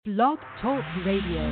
Blog Talk Radio.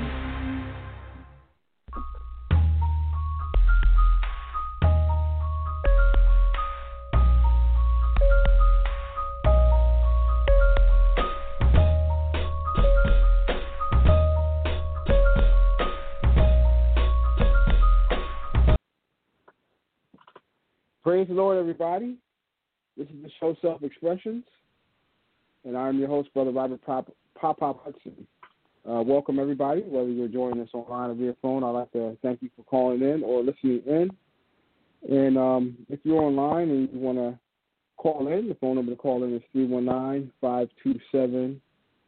Praise the Lord, everybody. This is the show Self-Expressions, and I'm your host, Brother Robert Pop Hudson. Welcome, everybody, whether you're joining us online or via phone. I'd like to thank you for calling in or listening in. And if you're online and you want to call in, the phone number to call in is 319-527-6091.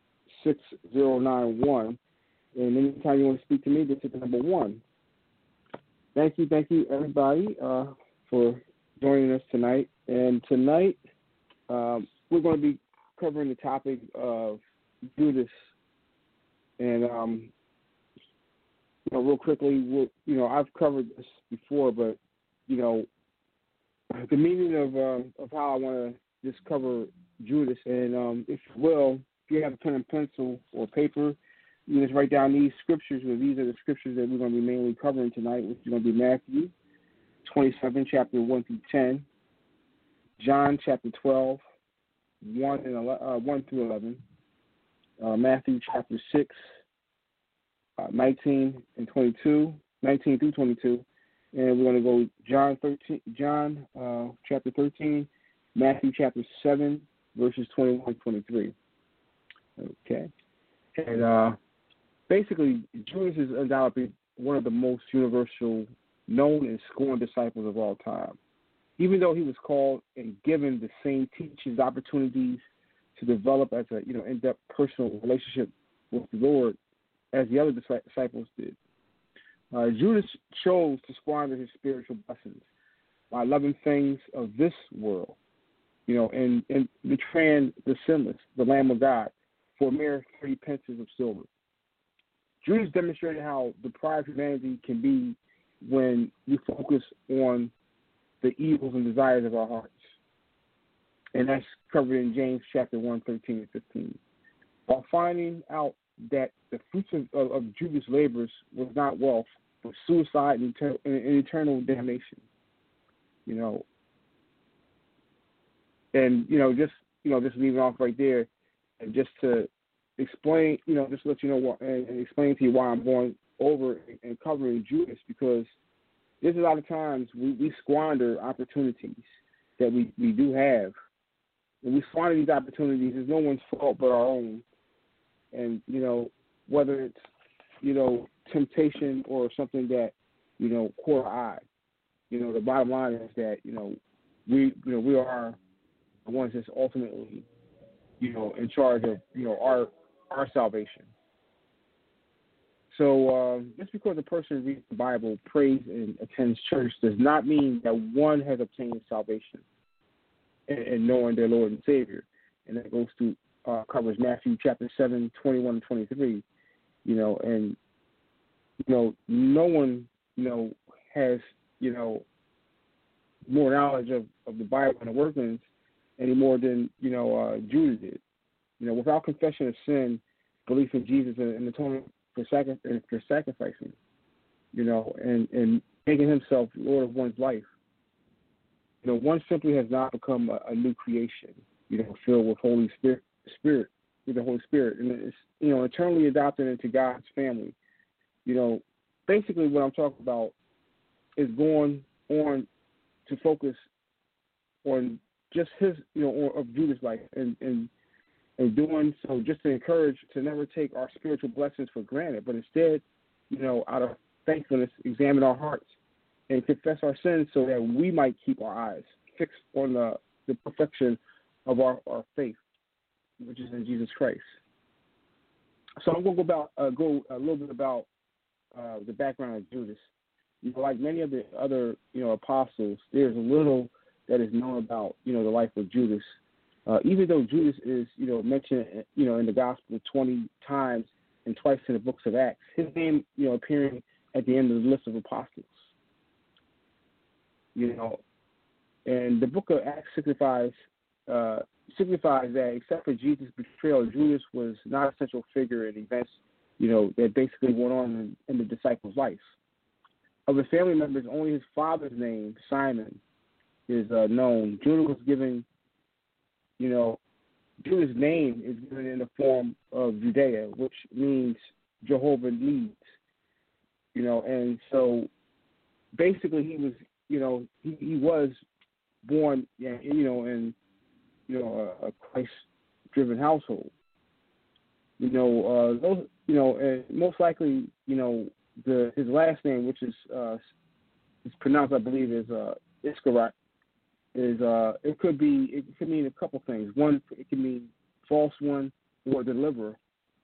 And anytime you want to speak to me, just hit the number 1. Thank you, everybody, for joining us tonight. And tonight, we're going to be covering the topic of Judas. And, real quickly, I've covered this before, but, the meaning of how I want to just cover Judas. And if you have a pen and pencil or paper, you just write down these scriptures, or these are the scriptures that we're going to be mainly covering tonight, which is going to be Matthew 27, chapter 1 through 10, John chapter 12, 1 through 11, Matthew chapter 6, 19 through 22, and we're going to go John chapter 13, Matthew chapter 7, verses 21 and 23. Okay. And basically, Judas is undoubtedly one of the most universal, known and scorned disciples of all time. Even though he was called and given the same teachings, opportunities to develop as a in-depth personal relationship with the Lord as the other disciples did, Judas chose to squander his spiritual blessings by loving things of this world, and betraying the sinless, the Lamb of God, for mere 30 pence of silver. Judas demonstrated how deprived humanity can be when we focus on the evils and desires of our hearts. And that's covered in James chapter 1, 13 and 15. While finding out that the fruits of Judas' labors was not wealth, but suicide and eternal damnation. Just leaving off right there, and just to explain, just to let you know what, and explain to you why I'm going over and covering Judas, because there's a lot of times we squander opportunities that we do have. And we squander these opportunities, it's no one's fault but our own. And, whether it's, temptation or something that, caught our eye. The bottom line is that, we are the ones that's ultimately, in charge of, our salvation. So just because a person reads the Bible, prays, and attends church does not mean that one has obtained salvation and knowing their Lord and Savior. And that goes to covers Matthew chapter 7, 21 and 23. And no one has more knowledge of the Bible and the workings any more than Judas did. Without confession of sin, belief in Jesus and atonement for sacrificing, and making himself Lord of one's life. One simply has not become a new creation, filled with Holy Spirit, with the Holy Spirit, and it's, eternally adopted into God's family. Basically what I'm talking about is going on to focus on just his, of Judas' life, and doing so just to encourage to never take our spiritual blessings for granted, but instead, out of thankfulness, examine our hearts and confess our sins so that we might keep our eyes fixed on the perfection of our faith, which is in Jesus Christ. So I'm going to go a little bit about the background of Judas. Like many of the other, apostles, there's a little that is known about, the life of Judas. Even though Judas is, mentioned, in the gospel 20 times and twice in the books of Acts, his name, appearing at the end of the list of apostles. And the book of Acts signifies signifies that except for Jesus' betrayal, Judas was not a central figure in events, that basically went on in the disciples' life. Of his family members, only his father's name, Simon, is known. Judah was given, Judah's name is given in the form of Judea, which means Jehovah leads. And so basically he was, he was born, in, a Christ-driven household. Those, and most likely, his last name, which is pronounced, I believe, as Iscariot, is it could mean a couple things. One, it can mean false one or deliverer.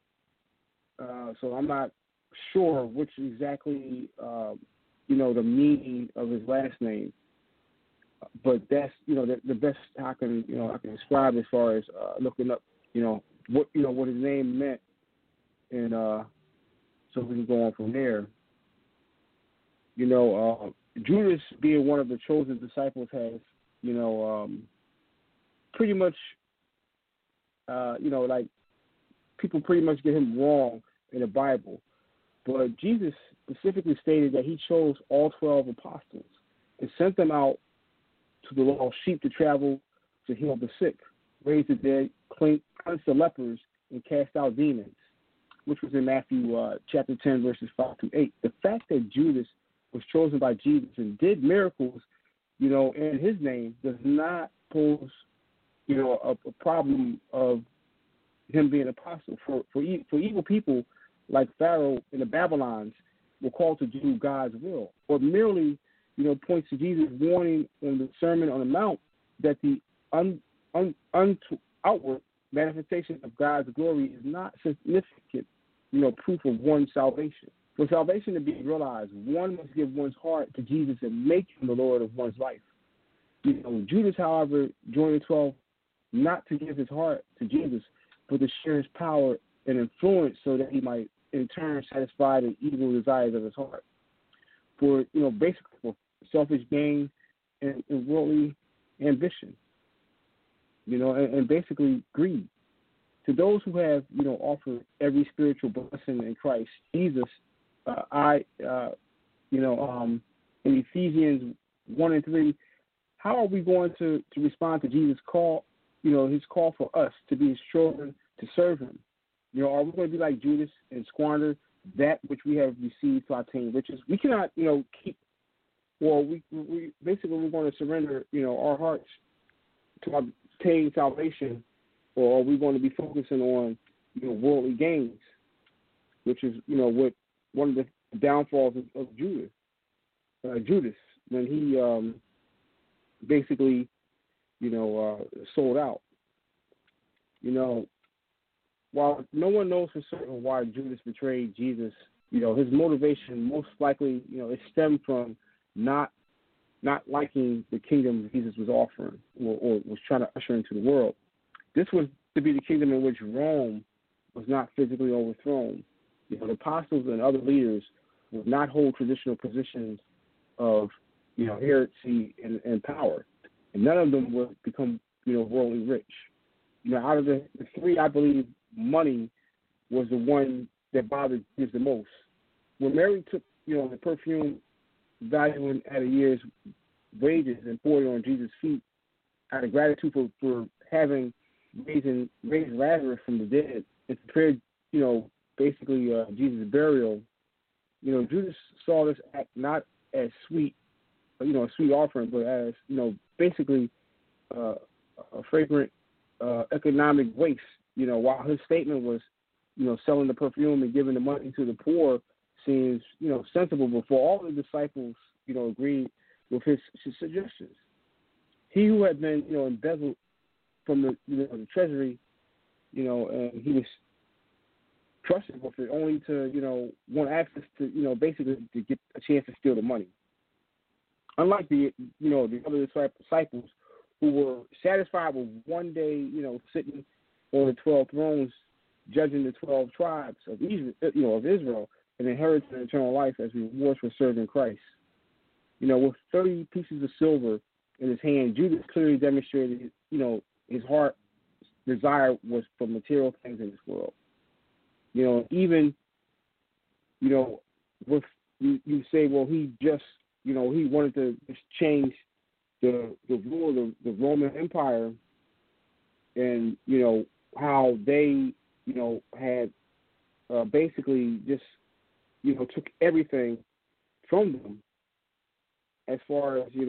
So I'm not sure which exactly, the meaning of his last name, but that's the best I can describe as far as looking up what his name meant, and so we can go on from there. Judas, being one of the chosen disciples, has pretty much like people pretty much get him wrong in the Bible, but Jesus specifically stated that he chose all 12 apostles and sent them out to the lost sheep to travel to heal the sick, raise the dead, cleanse the lepers, and cast out demons, which was in Matthew chapter 10, verses 5-8. The fact that Judas was chosen by Jesus and did miracles, in his name does not pose, a problem of him being an apostle. For evil people like Pharaoh and the Babylons were called to do God's will, or merely, points to Jesus' warning in the Sermon on the Mount that the outward manifestation of God's glory is not significant, proof of one's salvation. For salvation to be realized, one must give one's heart to Jesus and make him the Lord of one's life. Judas, however, joined the 12 not to give his heart to Jesus, but to share his power and influence so that he might, in turn, satisfy the evil desires of his heart. For, basically for selfish gain and worldly ambition, and basically greed. To those who have, offered every spiritual blessing in Christ, Jesus, in Ephesians 1:3, how are we going to respond to Jesus' call, his call for us to be his children, to serve him? Are we going to be like Judas and squander that which we have received to attain riches? We cannot, keep, or we basically we're going to surrender, our hearts to obtain salvation, or are we going to be focusing on, worldly gains, which is, what one of the downfalls of Judas, when he basically, sold out. While no one knows for certain why Judas betrayed Jesus, his motivation most likely, it stemmed from not liking the kingdom Jesus was offering or was trying to usher into the world. This was to be the kingdom in which Rome was not physically overthrown. The apostles and other leaders would not hold traditional positions of, heresy and power. And none of them would become, worldly rich. Out of the three, I believe money was the one that bothered Jesus the most. When Mary took, the perfume valuing at a year's wages and poured it on Jesus' feet out of gratitude for having raised Lazarus from the dead and prepared, basically Jesus' burial, Judas saw this act not as sweet, a sweet offering, but as, basically a fragrant economic waste. While his statement was, selling the perfume and giving the money to the poor seems, sensible, before all the disciples, agreed with his suggestions. He who had been, embezzled from the treasury, and he was trusted with it only to, want access to, basically to get a chance to steal the money. Unlike the other disciples who were satisfied with one day, sitting on the 12 thrones, judging the 12 tribes of Israel, and inheriting eternal life as rewards for serving Christ. With 30 pieces of silver in his hand, Judas clearly demonstrated, his heart desire was for material things in this world. Even, with you say, well, he just, he wanted to just change the rule of the Roman Empire, and how they had basically just took everything from them as far as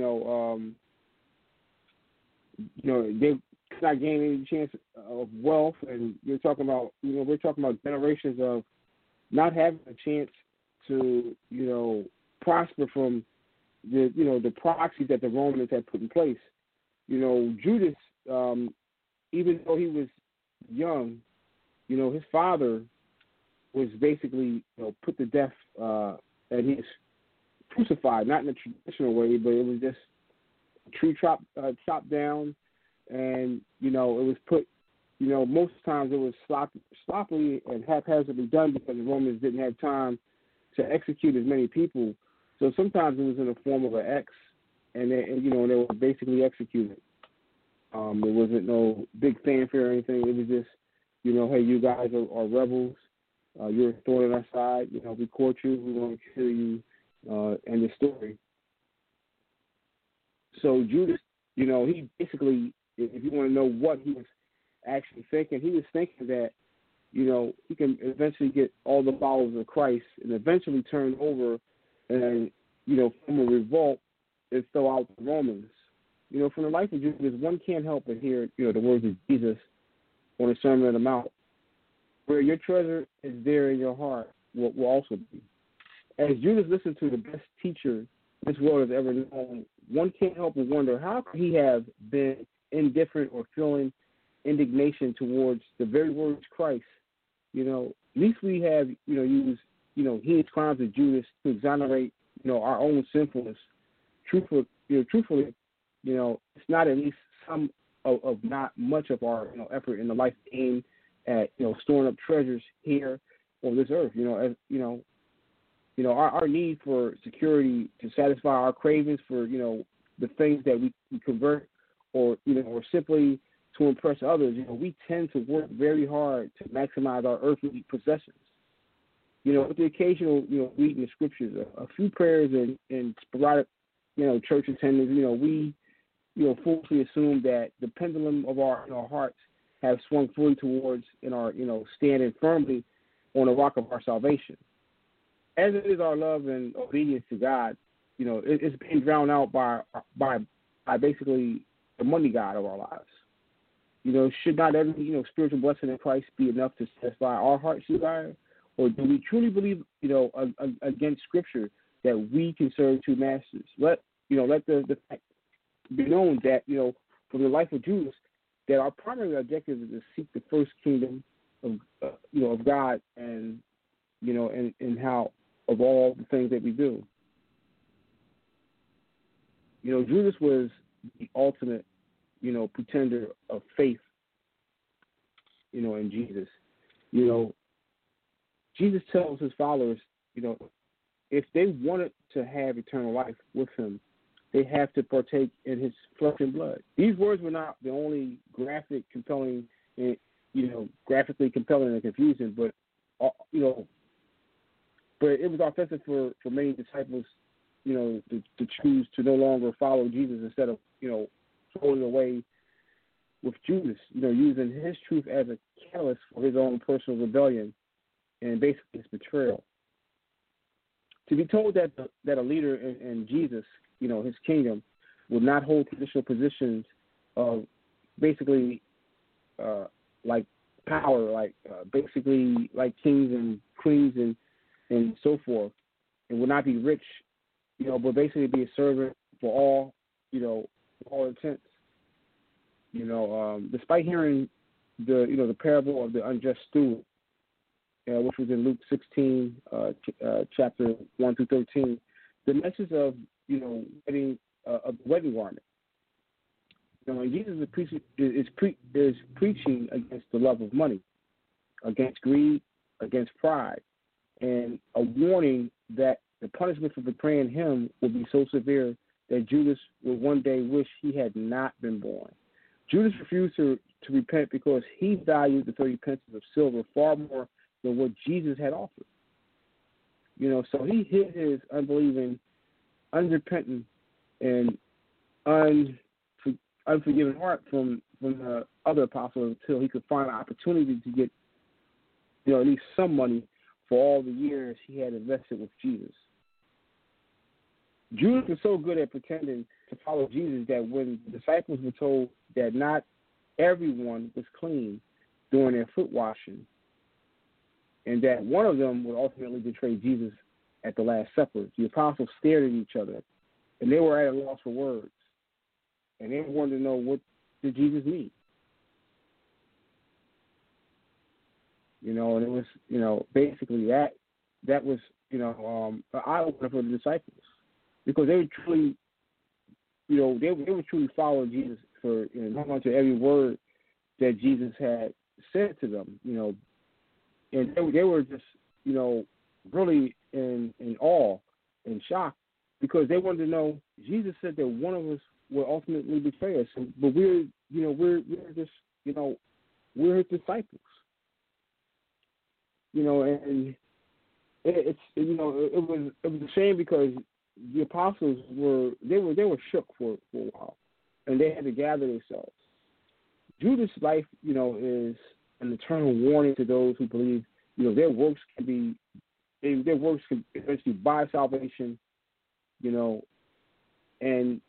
they could not gain any chance of wealth, and we're talking about generations of not having a chance to prosper from the proxies that the Romans had put in place. Judas, even though he was young, his father was basically put to death, and he was crucified, not in a traditional way, but it was just a tree chopped down, and it was put. Most times it was sloppily and haphazardly done because the Romans didn't have time to execute as many people. So sometimes it was in the form of an X, and they were basically executed. There wasn't no big fanfare or anything. It was just, hey, you guys are rebels. You're a thorn in our side. We caught you. We want to kill you. End the story. So Judas, he basically, if you want to know what he was actually thinking, he was thinking that, he can eventually get all the followers of Christ and eventually turn over and, from a revolt and throw out the Romans. From the life of Judas, one can't help but hear, the words of Jesus on the Sermon on the Mount. Where your treasure is, there in your heart will also be. As Judas listened to the best teacher this world has ever known, one can't help but wonder how could he have been indifferent or feeling indignation towards the very words Christ. At least we have, used, heinous crimes of Judas to exonerate, our own sinfulness. Truthfully, it's not at least some of not much of our, effort in the life aimed at, storing up treasures here on this earth. Our need for security to satisfy our cravings for, the things that we convert or simply to impress others, we tend to work very hard to maximize our earthly possessions. With the occasional, reading the scriptures, a few prayers and sporadic, church attendance, we, foolishly assume that the pendulum of our hearts have swung fully towards standing firmly on the rock of our salvation. As it is our love and obedience to God, it's being drowned out by basically the money god of our lives. Should not every spiritual blessing in Christ be enough to satisfy our heart's desire, or do we truly believe against Scripture that we can serve two masters? Let the fact be known that from the life of Judas, that our primary objective is to seek the first kingdom of God, and and how of all the things that we do. Judas was the ultimate pretender of faith in Jesus. Jesus tells his followers if they wanted to have eternal life with him, they have to partake in his flesh and blood. These words were not the only graphically compelling and confusing, but it was offensive for many disciples, to choose to no longer follow Jesus instead of throwing away with Judas, using his truth as a catalyst for his own personal rebellion and basically his betrayal. To be told that a leader in Jesus, his kingdom, would not hold traditional positions of basically like power, like basically like kings and queens and so forth, and would not be rich, but basically be a servant for all, all intents. Despite hearing the parable of the unjust steward, which was in Luke 16, chapter 1 through 13, the message of wedding of the wedding garment. And Jesus is preaching against the love of money, against greed, against pride, and a warning that the punishment for betraying him will be so severe that Judas will one day wish he had not been born. Judas refused to to repent because he valued the 30 pence of silver far more than what Jesus had offered. You know, so he hid his unbelieving, unrepentant, and unforgiving heart from the other apostles until he could find an opportunity to get, you know, at least some money for all the years he had invested with Jesus. Judas was so good at pretending to follow Jesus that when the disciples were told that not everyone was clean during their foot washing, and that one of them would ultimately betray Jesus at the Last Supper, the apostles stared at each other, and they were at a loss for words, and they wanted to know, what did Jesus mean? You know, and it was, you know, basically that was, you know, an eye-opener for the disciples, because they were truly, you know, they were truly following Jesus for, you know, hung on to every word that Jesus had said to them, you know, and they were just, you know, really in awe and shock, because they wanted to know. Jesus said that one of us will ultimately betray us, but we're just, you know, we're his disciples, you know, and it's, you know, it was a shame because the apostles were shook for a while, and they had to gather themselves. Judas' life, you know, is an eternal warning to those who believe, you know, their works can eventually buy salvation, you know, and,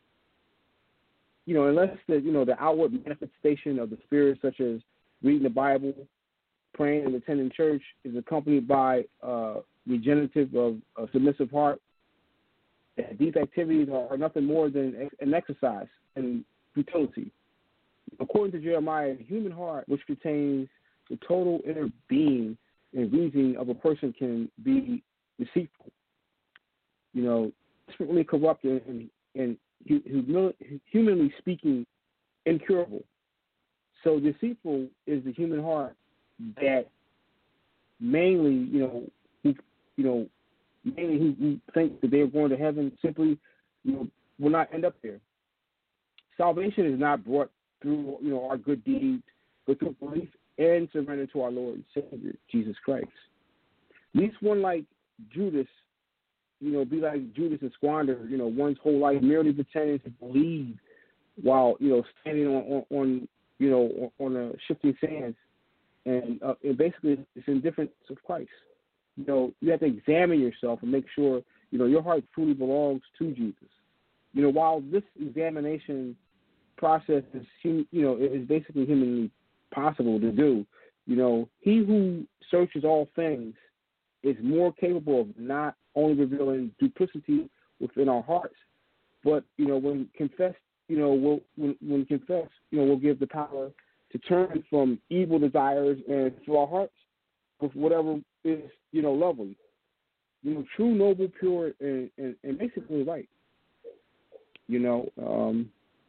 you know, unless the outward manifestation of the Spirit, such as reading the Bible, praying, and attending church, is accompanied by regenerative of a submissive heart, these activities are nothing more than an exercise in futility. According to Jeremiah, the human heart, which contains the total inner being and reasoning of a person, can be deceitful, you know, desperately corrupt, and humanly speaking, incurable. So deceitful is the human heart that mainly, who think that they're going to heaven simply, you know, will not end up there. Salvation is not brought through, you know, our good deeds, but through belief and surrender to our Lord and Savior, Jesus Christ. Least one like Judas, you know, be like Judas and squander, you know, one's whole life merely pretending to believe while, you know, standing on the shifting sands, and basically it's indifference of Christ. You know, you have to examine yourself and make sure, you know, your heart truly belongs to Jesus. You know, while this examination process is, you know, is basically humanly possible to do, you know, he who searches all things is more capable of not only revealing duplicity within our hearts, but, you know, when confessed, you know, when confessed, you know, we'll give the power to turn from evil desires and fill our hearts with whatever is, you know, lovely, you know, true, noble, pure, and basically right. You know,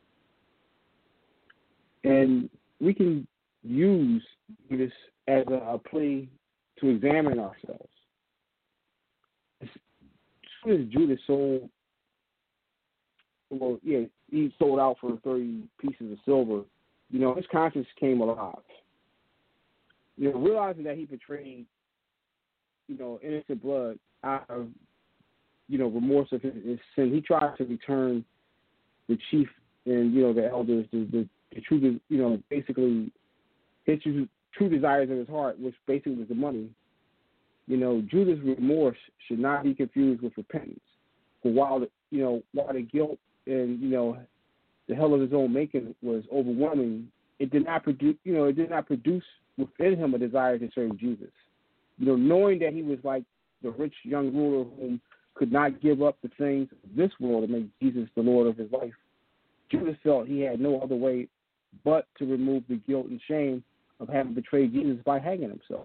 and we can use this as a plea to examine ourselves. As soon as Judas sold, he sold out for 30 pieces of silver, you know, his conscience came alive. You know, realizing that he betrayed, you know, innocent blood out of, you know, remorse of his sin, he tried to return the chief and, you know, the elders, the true, you know, basically his true desires of his heart, which basically was the money. You know, Judas' remorse should not be confused with repentance. For while the guilt and, you know, the hell of his own making was overwhelming, it did not produce within him a desire to serve Jesus. You know, knowing that he was like the rich young ruler whom could not give up the things of this world to make Jesus the Lord of his life, Judas felt he had no other way but to remove the guilt and shame of having betrayed Jesus by hanging himself.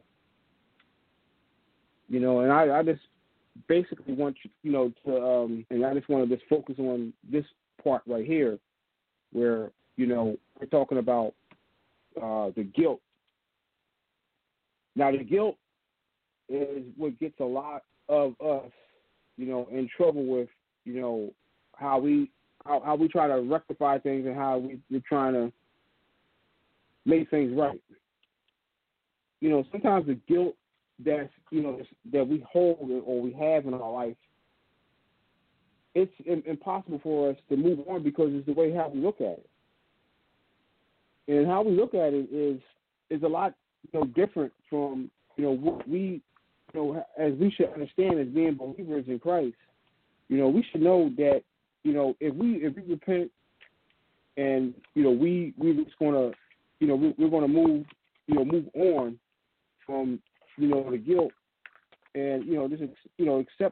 You know, and I just basically want you know to and I just want to just focus on this part right here, where, you know, we're talking about the guilt. Now, the guilt is what gets a lot of us, you know, in trouble with, you know, how we try to rectify things and how we're trying to, make things right. Sometimes the guilt that's that we hold or we have in our life, it's impossible for us to move on because it's the way how we look at it. And how we look at it is a lot different from what we as we should understand as being believers in Christ. We should know that if we repent and we just gonna we're gonna move on from the guilt and just accept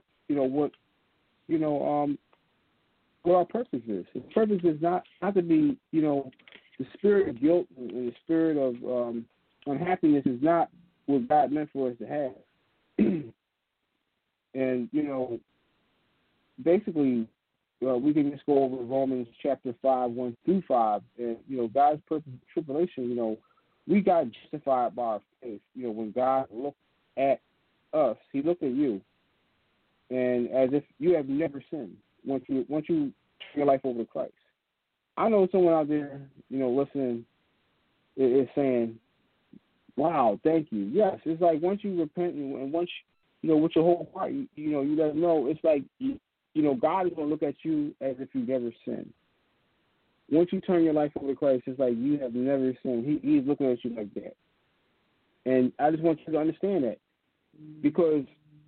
what our purpose is. The purpose is not to be the spirit of guilt and the spirit of unhappiness is not what God meant for us to have. And basically we can just go over Romans chapter 5, 1-5, and God's purpose of tribulation. We got justified by our faith. When God looked at us, He looked at you, and as if you have never sinned. Once you turn your life over to Christ, I know someone out there, listening, is saying, "Wow, thank you." Yes, it's like once you repent and once with your whole heart, you let Him know. It's like God is going to look at you as if you never sinned. Once you turn your life over to Christ, it's like you have never sinned. He's looking at you like that. And I just want you to understand that. Because,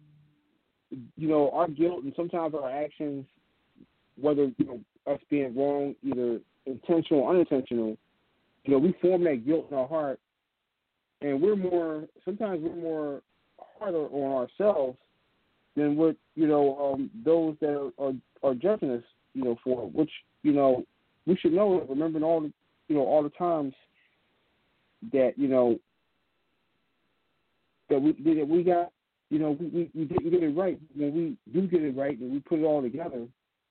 our guilt and sometimes our actions, whether, us being wrong, either intentional or unintentional, we form that guilt in our heart. And sometimes we're more harder on ourselves than what, those that are judging us, for, which, we should know, remembering all the times that, that we got, we didn't get it right. When we do get it right and we put it all together,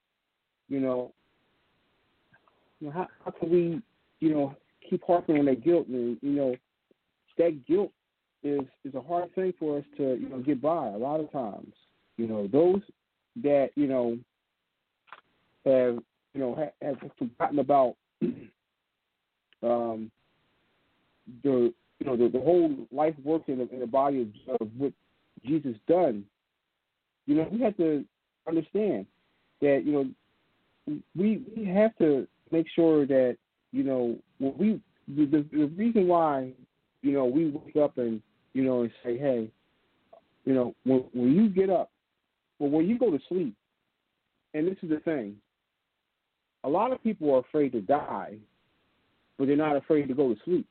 how can we, keep harping on that guilt? And, that guilt is a hard thing for us to, get by a lot of times. Those that, have forgotten about the whole life work in the body of what Jesus done. We have to understand that we have to make sure that when the reason why we wake up and and say, hey, when you get up, or when you go to sleep, and this is the thing. A lot of people are afraid to die, but they're not afraid to go to sleep.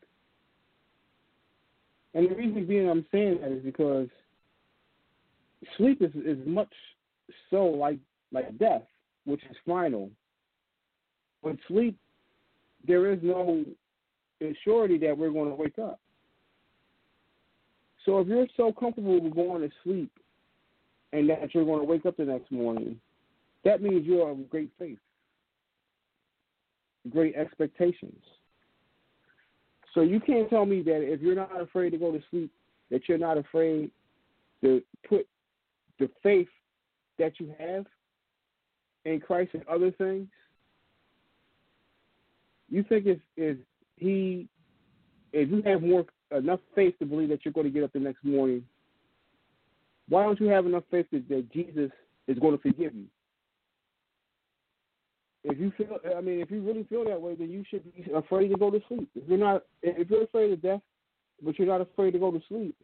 And the reason being I'm saying that is because sleep is much so like death, which is final. But sleep, there is no surety that we're going to wake up. So if you're so comfortable with going to sleep and that you're going to wake up the next morning, that means you're of great faith, great expectations. So you can't tell me that if you're not afraid to go to sleep, that you're not afraid to put the faith that you have in Christ and other things. You think if you have enough faith to believe that you're going to get up the next morning, why don't you have enough faith that Jesus is going to forgive you? If you really feel that way, then you should be afraid to go to sleep. If you're afraid of death, but you're not afraid to go to sleep,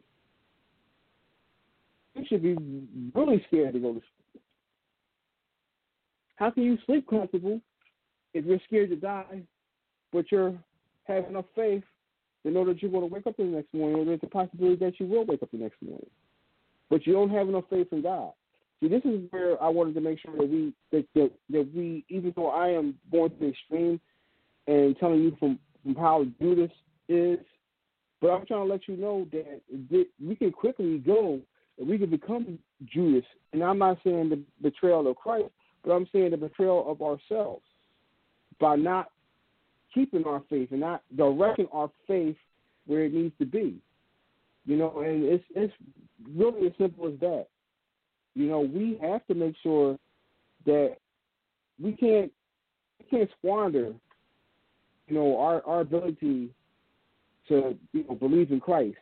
you should be really scared to go to sleep. How can you sleep comfortable if you're scared to die, but you have enough faith to know that you're going to wake up the next morning, or there's a possibility that you will wake up the next morning, but you don't have enough faith in God? See, this is where I wanted to make sure that we, even though I am going to the extreme and telling you from how Judas is, but I'm trying to let you know that we can quickly go and we can become Judas. And I'm not saying the betrayal of Christ, but I'm saying the betrayal of ourselves by not keeping our faith and not directing our faith where it needs to be. And it's really as simple as that. We have to make sure that we can't squander, our ability to believe in Christ.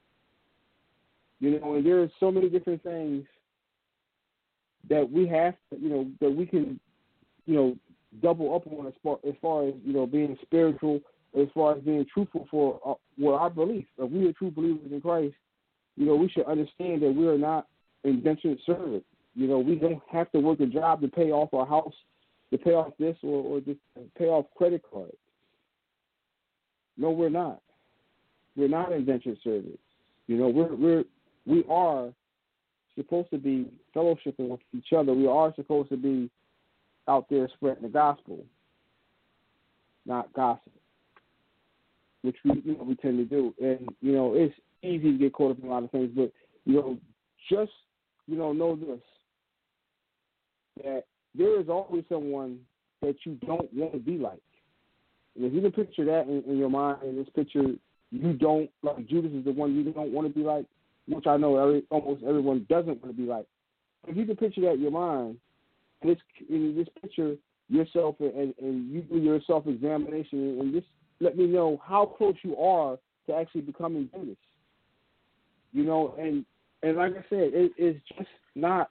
And there are so many different things that we have to, that we can, double up on as far as being spiritual, as far as being truthful for our belief. If we are true believers in Christ, we should understand that we are not indentured servants. We don't have to work a job to pay off our house, to pay off this, or just pay off credit cards. No, we're not. We're not indentured servants. We are supposed to be fellowshipping with each other. We are supposed to be out there spreading the gospel, not gossip, which we tend to do. And it's easy to get caught up in a lot of things, but just know this, that there is always someone that you don't want to be like. And if you can picture that in your mind, in this picture, you don't, like Judas is the one you don't want to be like, which I know almost everyone doesn't want to be like. If you can picture that in your mind, and just picture yourself and you do your self-examination and just let me know how close you are to actually becoming Judas. And like I said, it's just not,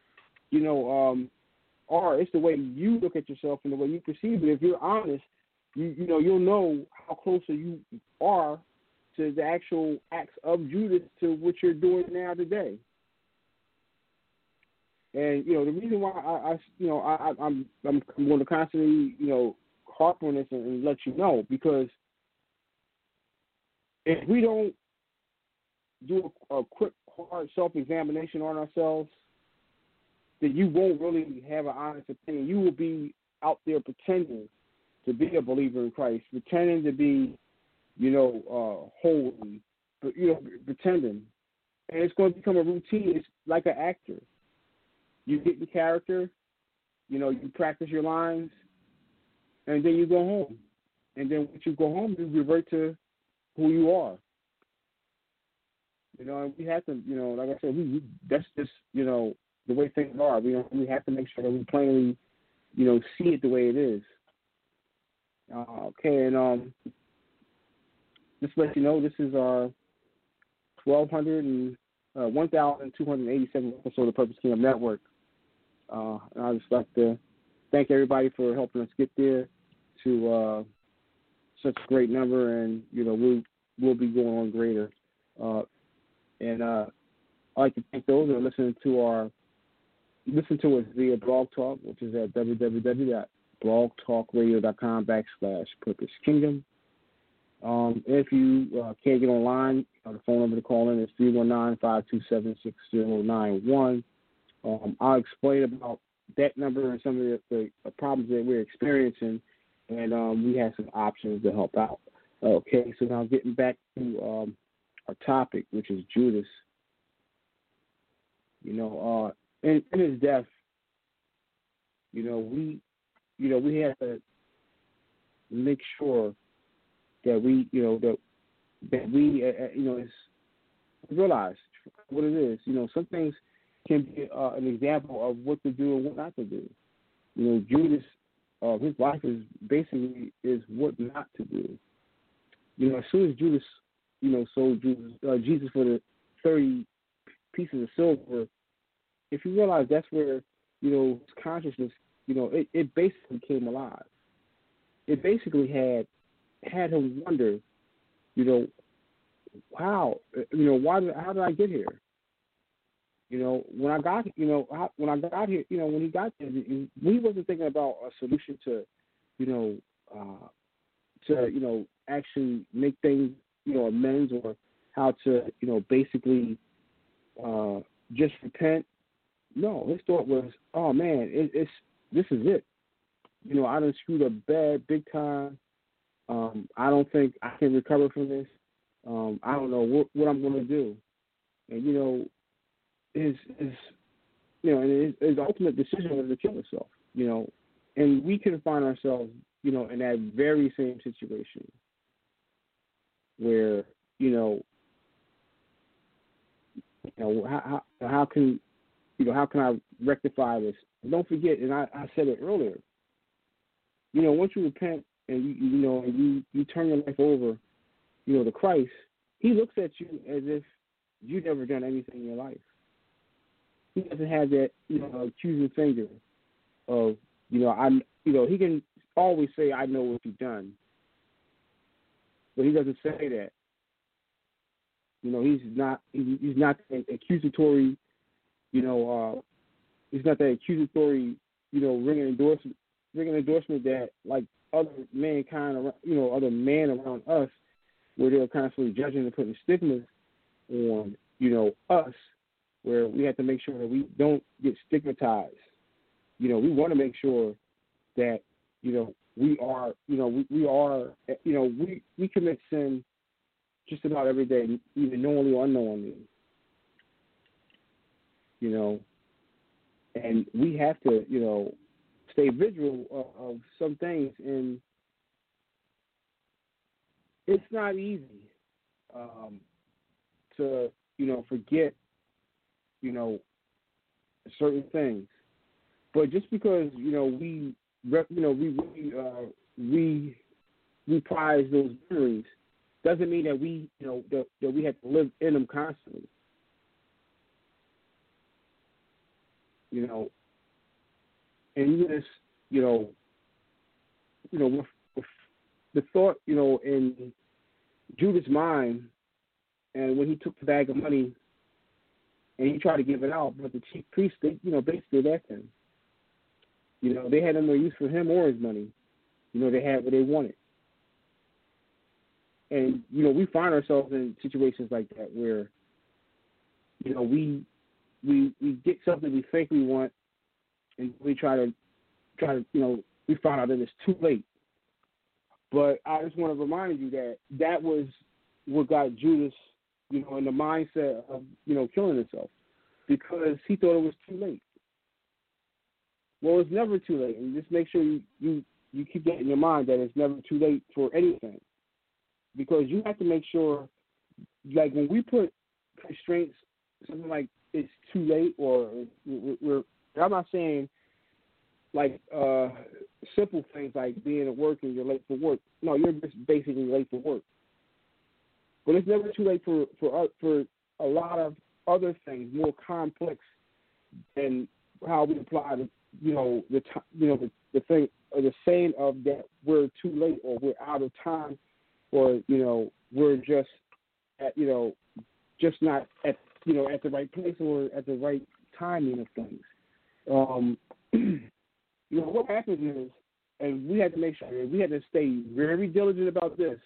it's the way you look at yourself and the way you perceive it. If you're honest, you'll know how closer you are to the actual acts of Judas to what you're doing now today. And the reason why I'm going to constantly harp on this and let you know, because if we don't do a quick, hard self-examination on ourselves, then you won't really have an honest opinion. You will be out there pretending to be a believer in Christ, pretending to be, holy, but pretending, and it's going to become a routine. It's like an actor. You get the character, you practice your lines, and then you go home. And then once you go home, you revert to who you are. And we have to, like I said, that's just, the way things are. We have to make sure that we plainly, see it the way it is. Okay, and just to let you know, this is our 1,287 episode of the Purpose Kingdom Network. And I'd just like to thank everybody for helping us get there to such a great number, and we'll be going on greater. And I'd like to thank those that are listening to us via Blog Talk, which is at www.blogtalkradio.com/Purpose Kingdom. If you can't get online, the phone number to call in is 319-527-6091. I'll explain about that number and some of the problems that we're experiencing, and we have some options to help out. Okay, so now getting back to our topic, which is Judas. In his death, we have to make sure that we realize what it is. Some things can be an example of what to do and what not to do. Judas, his life is basically what not to do. As soon as Judas, sold Jesus for the 30 pieces of silver, if you realize that's where, his consciousness, it basically came alive. It basically had him wonder, how did I get here? When I got, when I got here, when he got there, we wasn't thinking about a solution to, actually make things, amends, or how to, basically just repent. No, his thought was, oh man, this is it. I done screwed up big time. I don't think I can recover from this. I don't know what I'm going to do. And his ultimate decision was to kill himself. And we can find ourselves, in that very same situation where, how can I rectify this? And don't forget, and I said it earlier, once you repent and you turn your life over the Christ, he looks at you as if you've never done anything in your life. He doesn't have that, accusing finger of, he can always say, I know what you've done. But he doesn't say that. He's not an accusatory, he's not that accusatory, ringing endorsement that like other mankind, other men around us, where they're constantly judging and putting stigmas on, us, where we have to make sure that we don't get stigmatized. We want to make sure that, we are, we commit sin just about every day, either knowingly or unknowingly. And we have to, stay vigilant of some things, and it's not easy to, forget, certain things. But just because, we prize those memories doesn't mean that we, that we have to live in them constantly. And even this, with the thought, in Judas' mind, and when he took the bag of money and he tried to give it out, but the chief priests, they, basically left him. They had no use for him or his money. They had what they wanted. And, we find ourselves in situations like that where, we get something we think we want, and we try to, we find out that it's too late. But I just want to remind you that was what got Judas, in the mindset of, killing himself, because he thought it was too late. Well, it's never too late, and just make sure you keep that in your mind, that it's never too late for anything, because you have to make sure, like when we put constraints, something like it's too late, or I'm not saying like simple things like being at work and you're late for work. No, you're just basically late for work. But it's never too late for a lot of other things more complex than how we apply the thing, or the saying of that we're too late, or we're out of time, or we're just at just not at at the right place or at the right timing of things. What happens is, and we had to make sure, we had to stay very diligent about this.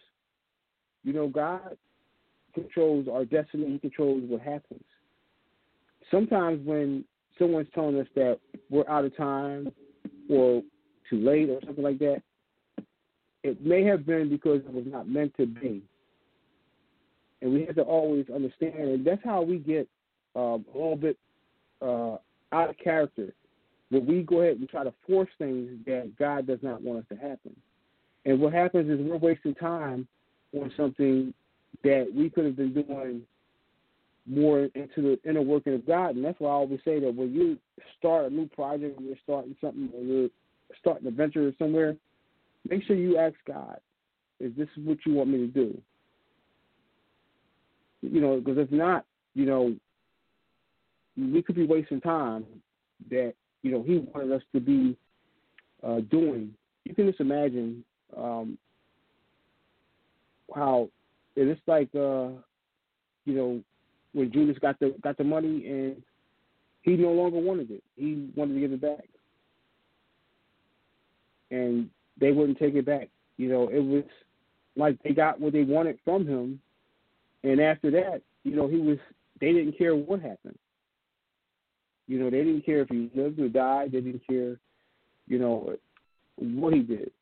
God controls our destiny. He controls what happens. Sometimes when someone's telling us that we're out of time or too late or something like that, it may have been because it was not meant to be. And we have to always understand, and that's how we get a little bit out of character, when we go ahead and try to force things that God does not want us to happen. And what happens is we're wasting time on something that we could have been doing more into the inner working of God. And that's why I always say that when you start a new project, when you're starting something, or you're starting a venture somewhere, make sure you ask God, is this what you want me to do? Because if not, we could be wasting time that, He wanted us to be doing. You can just imagine how it's like, when Judas got the money and he no longer wanted it. He wanted to give it back. And they wouldn't take it back. It was like they got what they wanted from him. And after that, they didn't care what happened. They didn't care if he lived or died. They didn't care, what he did.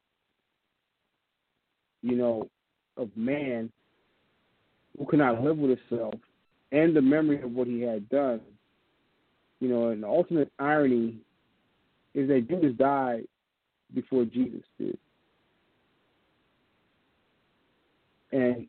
Of man who could not live with himself and the memory of what he had done. And the ultimate irony is that Judas died before Jesus did. And,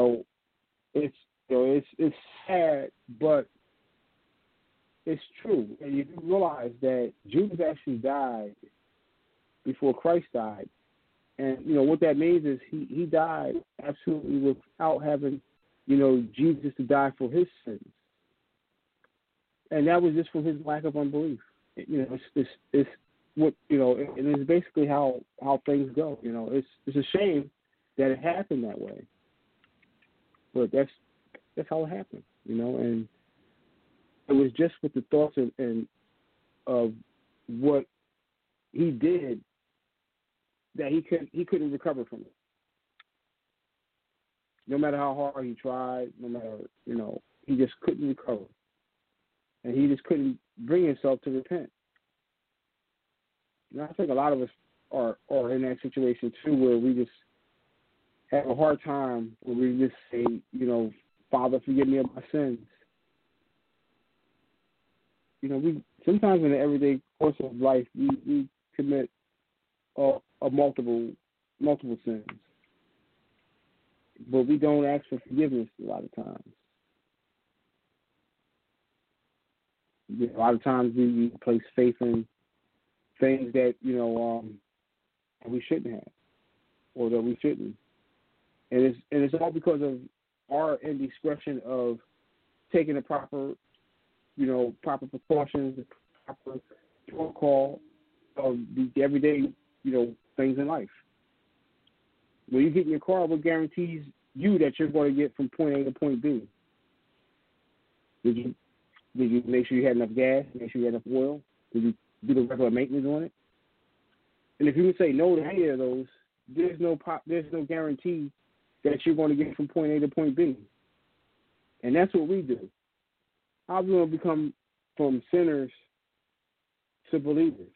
it's sad, but it's true. And you realize that Judas actually died before Christ died. And, what that means is he died absolutely without having, Jesus to die for his sins. And that was just from his lack of unbelief. It's what, and it's basically how things go. It's a shame that it happened that way. But that's how it happened, and it was just with the thoughts and of what he did that he couldn't recover from it. No matter how hard he tried, no matter, he just couldn't recover. And he just couldn't bring himself to repent. I think a lot of us are in that situation too, where we just have a hard time where we just say, Father, forgive me of my sins. We sometimes in the everyday course of life we commit multiple sins, but we don't ask for forgiveness a lot of times. A lot of times we place faith in things that we shouldn't have, or that we shouldn't, and it's all because of our indiscretion of taking the proper precautions, the proper protocol of the everyday things in life. When you get in your car, what guarantees you that you're going to get from point A to point B? Did you make sure you had enough gas? Make sure you had enough oil? Did you do the regular maintenance on it? And if you would say no to any of those, there's no guarantee that you're going to get from point A to point B. And that's what we do. How are we going to become from sinners to believers?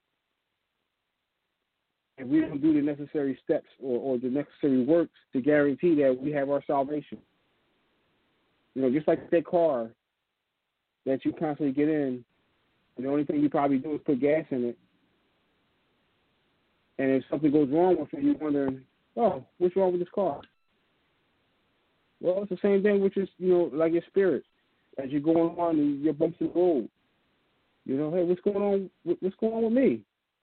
And we don't do the necessary steps or the necessary works to guarantee that we have our salvation. Just like that car that you constantly get in, and the only thing you probably do is put gas in it. And if something goes wrong with it, you're wondering, oh, what's wrong with this car? Well, it's the same thing with just, like your spirit. As you're going on and your bumps in the road, hey, what's going on? What's going on with me?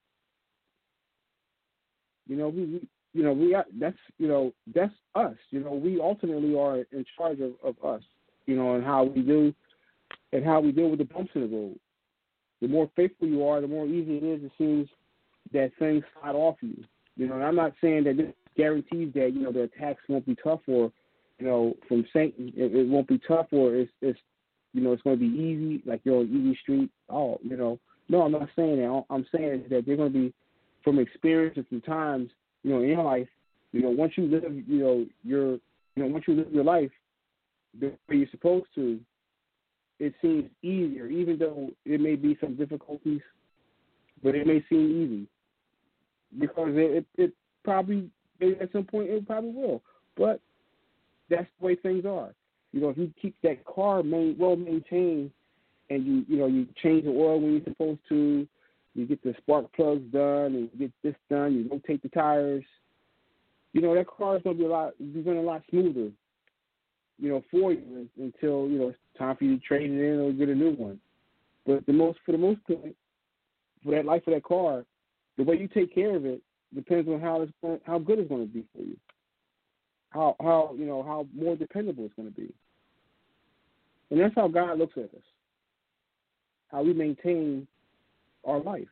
That's us. We ultimately are in charge of us. And how we do, and how we deal with the bumps in the road. The more faithful you are, the more easy it is. It seems that things slide off you. And I'm not saying that this guarantees that the attacks won't be tough, or from Satan it won't be tough, or it's it's going to be easy, like you're on easy street. No, I'm not saying that. I'm saying that they're going to be from experiences and times, in your life. Once you live, once you live your life the way you're supposed to, it seems easier, even though it may be some difficulties, but it may seem easy because it probably, at some point, it probably will. But that's the way things are. If you keep that car well maintained, and you change the oil when you're supposed to, you get the spark plugs done, and you get this done, you rotate the tires, that car is going to be a lot smoother, for you until it's time for you to trade it in or get a new one. But for the most part, for that life of that car, the way you take care of it depends on how good it's going to be for you. How more dependable it's going to be. And that's how God looks at us. How we maintain our life.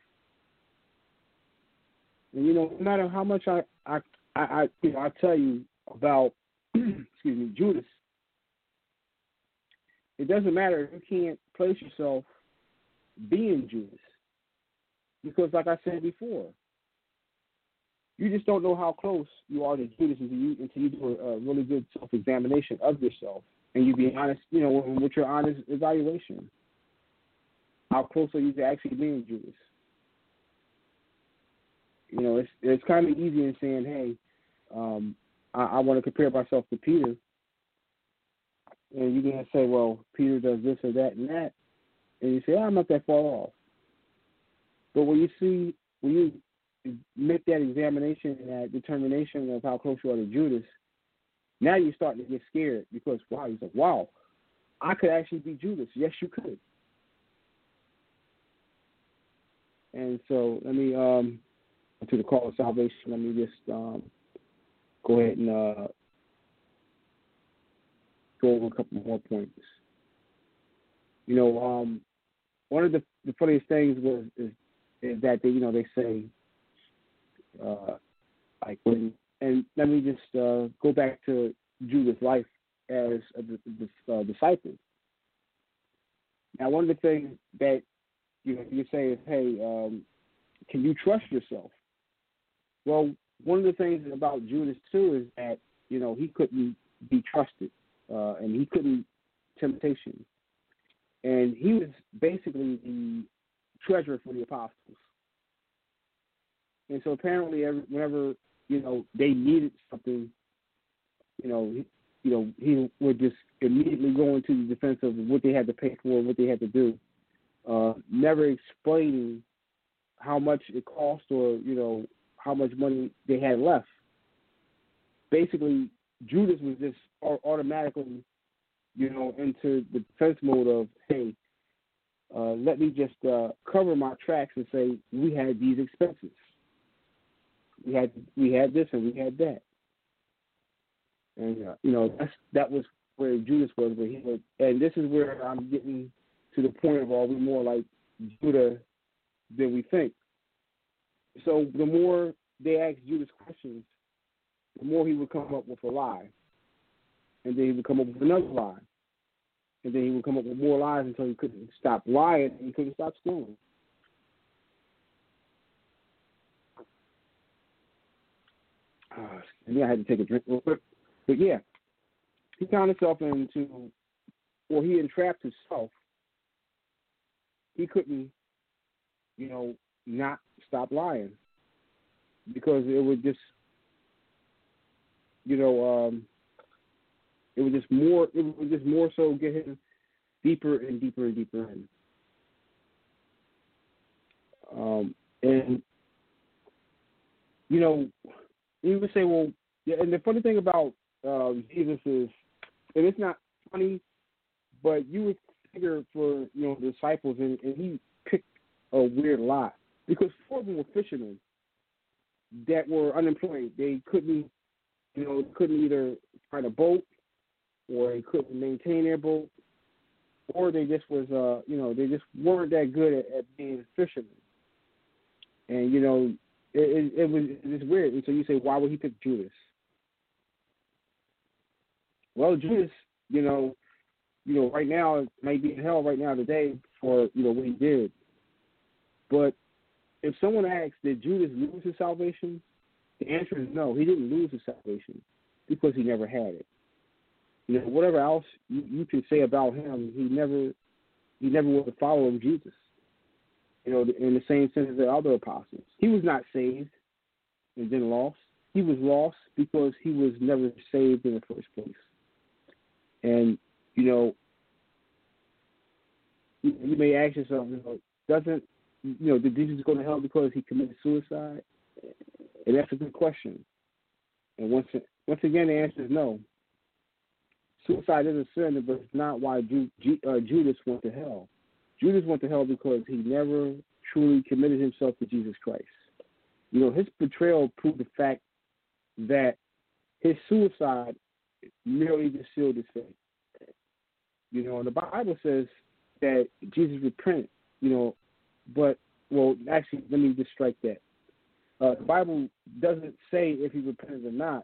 And no matter how much I tell you about Judas, it doesn't matter if you can't place yourself being Judas. Because like I said before, you just don't know how close you are to Judas until you do a really good self-examination of yourself. And you be honest, with your honest evaluation. How close are you to actually being Judas? It's kind of easy in saying, hey, I want to compare myself to Peter. And you're going to say, well, Peter does this or that and that. And you say, I'm not that far off. But when you make that examination and that determination of how close you are to Judas, now you're starting to get scared because, wow, I could actually be Judas. Yes, you could. And so let me to the call of salvation, let me just go ahead and go over a couple more points. One of the funniest things is that they say like when, and let me just go back to Judas' life as a disciple. Now, one of the things that you say is, hey, can you trust yourself? Well, one of the things about Judas too is that he couldn't be trusted, and he couldn't temptation, and he was basically the treasurer for the apostles. And so apparently, whenever they needed something, he would just immediately go into the defense of what they had to pay for, what they had to do, never explaining how much it cost or how much money they had left. Basically, Judas was just automatically, into the defense mode of, hey, let me just cover my tracks and say we had these expenses. We had this and we had that. And that was where Judas was, where he was, and this is where I'm getting to the point of, are we more like Judah than we think? So the more they asked Judas questions, the more he would come up with a lie, and then he would come up with another lie, and then he would come up with more lies until he couldn't stop lying and he couldn't stop stealing. I had to take a drink real quick. But yeah, he found himself into, or he entrapped himself. He couldn't, not stop lying because it would just, it would just more so get him deeper and deeper and deeper in. And you would say, well, yeah, and the funny thing about Jesus is, and it's not funny, but you would figure for the disciples, and he picked a weird lot because four of them were fishermen that were unemployed. They couldn't either find a boat, or they couldn't maintain their boat, or they just was they just weren't that good at being fishermen. And it was weird. And so you say, why would he pick Judas? Well, Judas, right now it might be in hell right now today for what he did. But if someone asks, did Judas lose his salvation? The answer is no. He didn't lose his salvation because he never had it. Whatever else you can say about him, he never was a follower of Jesus. In the same sense as the other apostles. He was not saved and then lost. He was lost because he was never saved in the first place. And, you may ask yourself, did Jesus go to hell because he committed suicide? And that's a good question. And once again, the answer is no. Suicide is a sin, but it's not why Judas went to hell. Judas went to hell because he never truly committed himself to Jesus Christ. His betrayal proved the fact that his suicide merely just sealed his fate. And the Bible says that Jesus repented, but, well, actually, let me just strike that. The Bible doesn't say if he repented or not,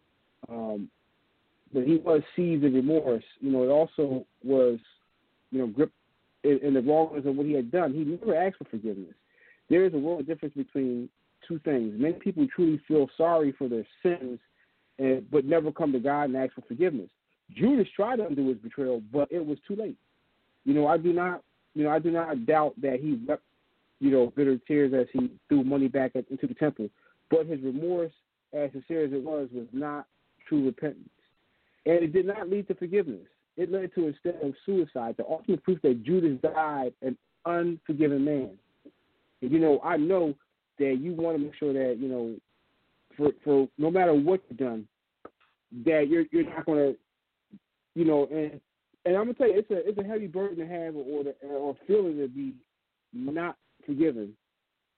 but he was seized in remorse. It also was, gripped in the wrongness of what he had done. He never asked for forgiveness. There is a world of difference between two things. Many people truly feel sorry for their sins, but never come to God and ask for forgiveness. Judas tried to undo his betrayal, but it was too late. I do not doubt that he wept, bitter tears as he threw money back into the temple. But his remorse, as sincere as it was not true repentance. And it did not lead to forgiveness. It led to, instead of suicide, the ultimate proof that Judas died an unforgiven man. And, I know that you want to make sure that, for no matter what you've done, that you're not going to, and I'm going to tell you, it's a heavy burden to have or feeling to be not forgiven.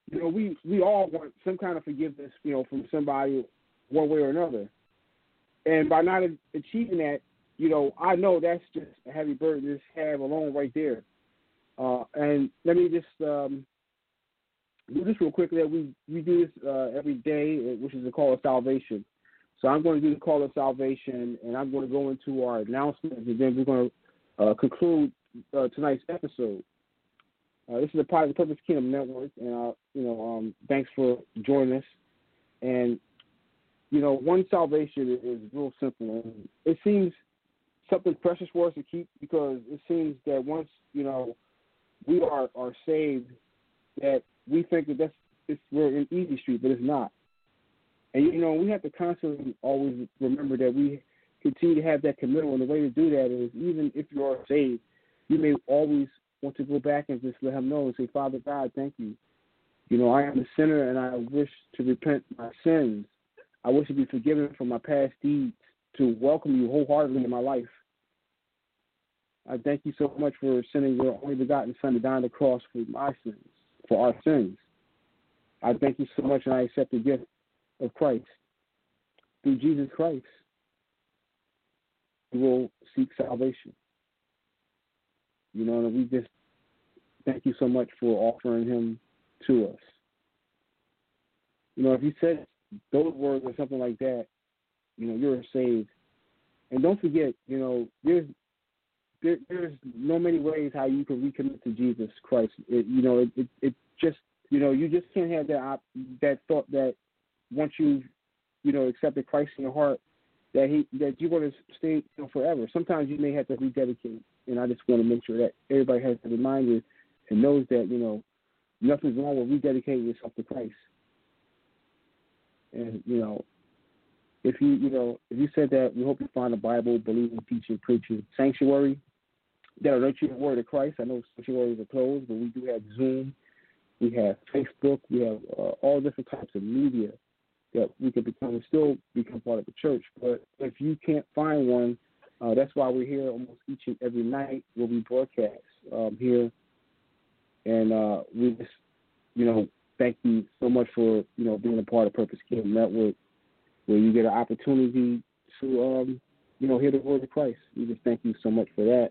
you know, we all want some kind of forgiveness, you know, from somebody one way or another. And by not achieving that, you know, I know that's just a heavy burden to just have alone right there. And let me just do this real quickly. We do this every day, which is the call of salvation. So I'm going to do the call of salvation, and I'm going to go into our announcements, and then we're going to conclude tonight's episode. This is a part of the Purpose Kingdom Network, and thanks for joining us. And you know, one salvation is real simple, and it seems something precious for us to keep, because it seems that once, you know, we are saved, that we think that we're in easy street, but it's not. And, you know, we have to constantly always remember that we continue to have that commitment, and the way to do that is, even if you are saved, you may always want to go back and just let him know and say, Father God, thank you. You know, I am a sinner, and I wish to repent my sins. I wish to be forgiven for my past deeds, to welcome you wholeheartedly in my life. I thank you so much for sending your only begotten Son to die on the cross for my sins, for our sins. I thank you so much, and I accept the gift of Christ. Through Jesus Christ, we will seek salvation. You know, and we just thank you so much for offering him to us. You know, if you said those words or something like that, you know, you're saved. And don't forget, you know, there's no many ways how you can recommit to Jesus Christ. It just, you know, you just can't have that thought that once you've, you know, accepted Christ in your heart, that you're going to stay, you know, forever. Sometimes you may have to rededicate, and I just want to make sure that everybody has the reminder and knows that, you know, nothing's wrong with rededicating yourself to Christ. And, you know, if you said that, we hope you find a Bible, believing, teaching, preaching sanctuary that'll let you the word of Christ. I know sanctuaries are closed, but we do have Zoom, we have Facebook, we have all different types of media that we can still become part of the church. But if you can't find one, that's why we're here almost each and every night where we broadcast here. And we just, you know, thank you so much for, you know, being a part of Purpose Kingdom Network, where you get an opportunity to, you know, hear the word of Christ. We just thank you so much for that.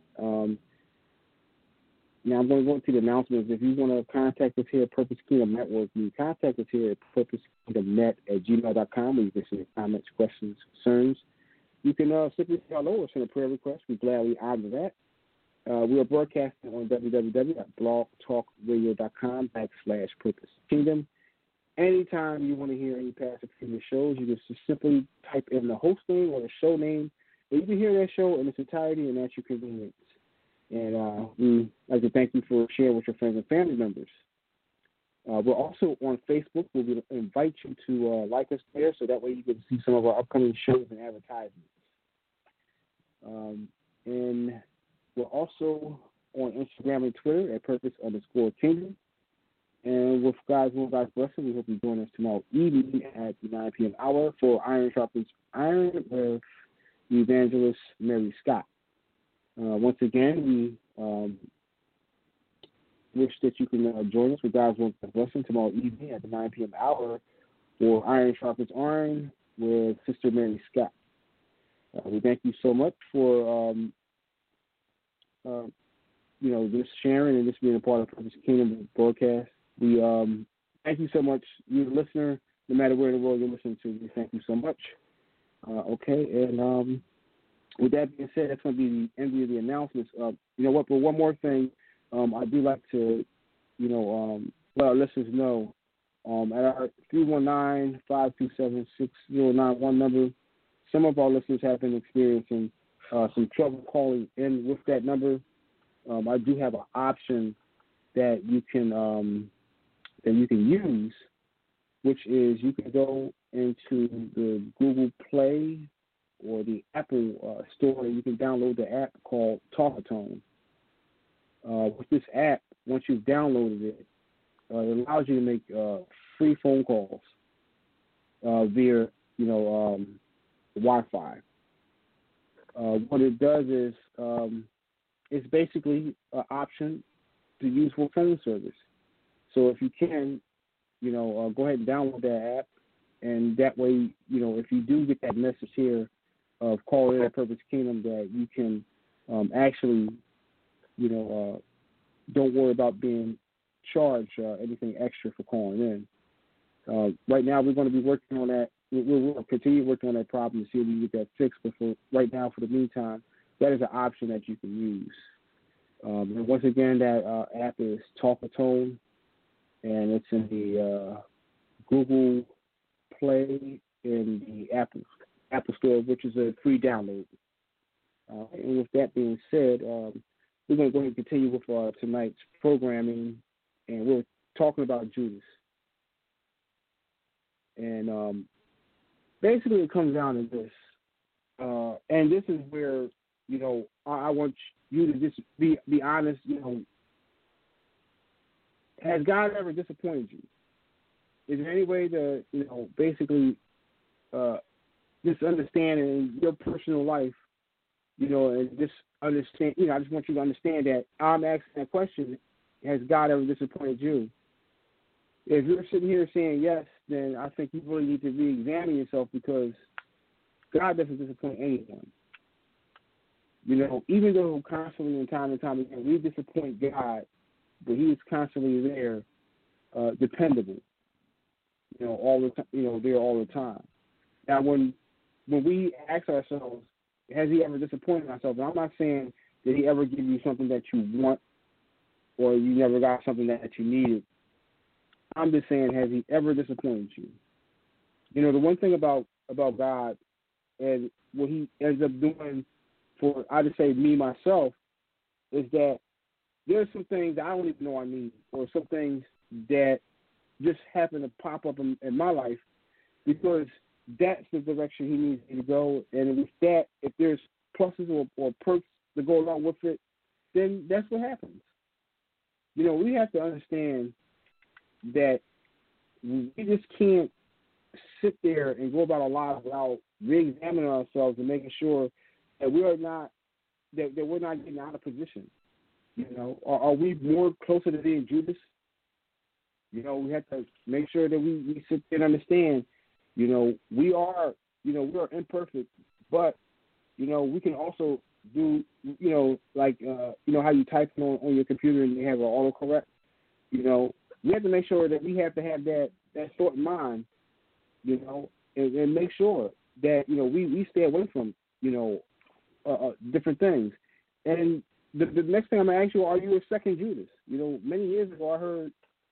Now I'm going to go into the announcements. If you want to contact us here at Purpose Kingdom Network, you can contact us here at purposekingdomnet@gmail.com, where you can send comments, questions, concerns. You can simply say hello or send a prayer request. We gladly honor that. We are broadcasting on www.blogtalkradio.com/Purpose Kingdom. Anytime you want to hear any past or previous shows, you can just simply type in the host name or the show name, and you can hear that show in its entirety and at your convenience. And we like to thank you for sharing with your friends and family members. We're also on Facebook. We'll invite you to like us there, so that way you can see some of our upcoming shows and advertisements. And we're also on Instagram and Twitter at Purpose_Kingdom. And with God's will, God's blessing, we hope you join us tomorrow evening at the 9 p.m. hour for Iron Sharpens Iron with Evangelist Mary Scott. Once again, we wish that you can join us with God's will, God's blessing tomorrow evening at the 9 p.m. hour for Iron Sharpens Iron with Sister Mary Scott. We thank you so much for you know, this sharing and this being a part of Purpose Kingdom broadcast. We thank you so much, you the listener, no matter where in the world you're listening to. We thank you so much. Okay, and with that being said, that's going to be the end of the announcements. You know what? But one more thing, I do like to, you know, let our listeners know at our 319-527-6091 number. Some of our listeners have been experiencing some trouble calling in with that number. I do have an option that you can use, which is you can go into the Google Play or the Apple store, and you can download the app called Talkatone. With this app, once you've downloaded it, it allows you to make free phone calls via, you know, Wi-Fi. What it does is it's basically an option to use for phone service. So if you can, go ahead and download that app, and that way, if you do get that message here of calling in Purpose Kingdom, that you can actually, don't worry about being charged anything extra for calling in. Right now, we're going to be working on that. We'll continue working on that problem to see if we can get that fixed. But right now, for the meantime, that is an option that you can use. And once again, that app is Talkatone, and it's in the Google Play and the Apple Store, which is a free download. And with that being said, we're going to go ahead and continue with tonight's programming, and we're talking about Judas. And basically it comes down to this, and this is where, I want you to just be honest. Has God ever disappointed you? Is there any way to, basically just understand in your personal life, and just understand, I just want you to understand that I'm asking that question, has God ever disappointed you? If you're sitting here saying yes, then I think you really need to re-examine yourself, because God doesn't disappoint anyone. Even though constantly and time again we disappoint God, but He is constantly there, dependable. All the time. There all the time. Now, when we ask ourselves, has He ever disappointed ourselves? And I'm not saying did He ever give you something that you want, or you never got something that you needed. I'm just saying, has He ever disappointed you? The one thing about God and what He ends up doing for, I just say me, myself, is that there's some things that I don't even know I need, or some things that just happen to pop up in my life, because that's the direction He needs me to go. And with that, if there's pluses or perks to go along with it, then that's what happens. We have to understand that we just can't sit there and go about our lives without re-examining ourselves and making sure that we're not getting out of position. Are we more closer to being Judas? We have to make sure that we sit there and understand, we are imperfect, but, we can also do, like, how you type on your computer and you have an autocorrect. We have to make sure that we have to have that thought in mind, and make sure that, we stay away from, different things. And the next thing I'm going to ask you, are you a second Judas? Many years ago I heard,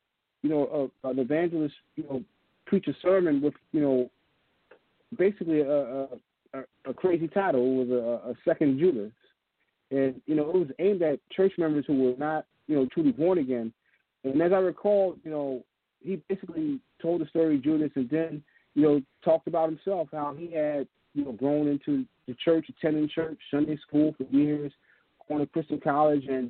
an evangelist, preach a sermon with, basically a crazy title. It was a second Judas. And, it was aimed at church members who were not, truly born again. And as I recall, he basically told the story of Judas, and then, talked about himself, how he had, grown into the church, attending church, Sunday school for years, going to Christian college, and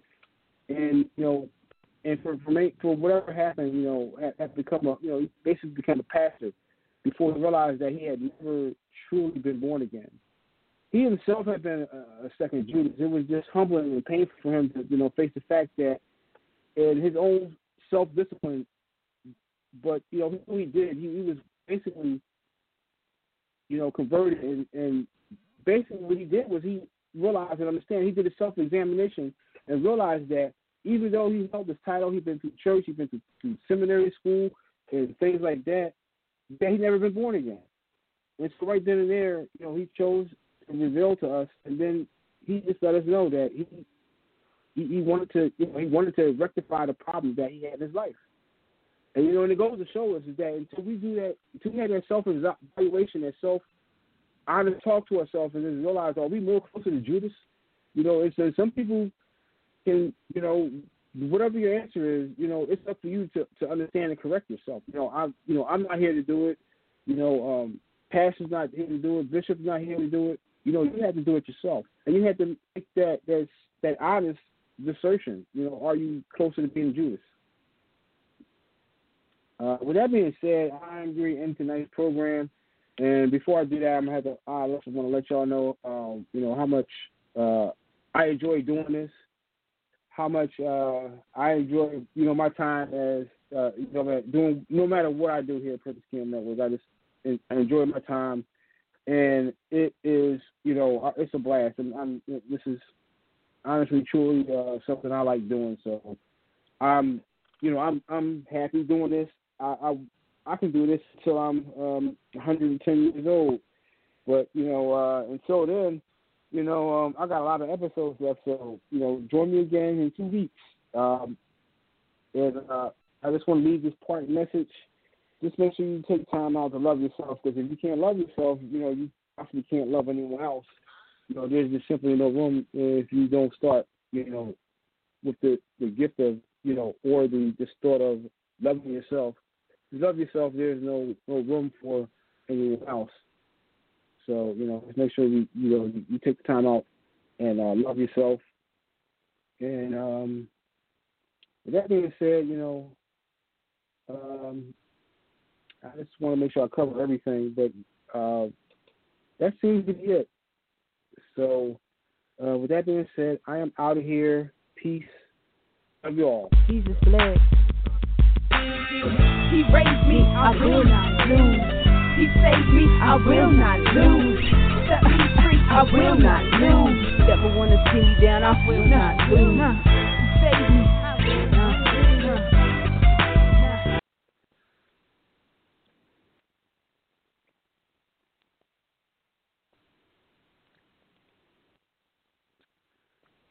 for whatever happened, had become he basically became a pastor before he realized that he had never truly been born again. He himself had been a second Judas. It was just humbling and painful for him to, face the fact that in his own self-discipline, but, who he did, he was basically, converted, and basically what he did was he realized and understand, he did a self-examination and realized that even though he held this title, he'd been through church, he'd been through seminary school and things like that he'd never been born again. And so right then and there, he chose to reveal to us, and then he just let us know that he wanted to rectify the problem that he had in his life. And and it goes to show us is that until we do that, until we have that self-evaluation, that self-honest talk to ourselves, and then realize, are we more closer to Judas? And so some people can, whatever your answer is, it's up to you to understand and correct yourself. I'm not here to do it. Pastor's not here to do it. Bishop's not here to do it. You have to do it yourself, and you have to make that honest assertion. Are you closer to being Judas? With that being said, I agree in tonight's program, and before I do that, I also want to let y'all know, how much I enjoy doing this, how much I enjoy, my time as, doing, no matter what I do here at Purpose Kingdom Network. I enjoy my time, and it is, it's a blast. And this is honestly, truly something I like doing. So I'm happy doing this. I can do this until I'm 110 years old. But, until then, I got a lot of episodes left. So, join me again in 2 weeks. And I just want to leave this part message. Just make sure you take time out to love yourself, because if you can't love yourself, you actually can't love anyone else. There's just simply no room if you don't start, with the gift of, or this thought of loving yourself. If you love yourself, there's no room for anyone else. So, just make sure you take the time out and love yourself. And with that being said, I just want to make sure I cover everything, but that seems to be it. So, with that being said, I am out of here. Peace. Love you all. Jesus bless. He raised me, I will not lose. He saved me, I will not lose. Set me free, I will not lose. Never want to see me down, I will not lose.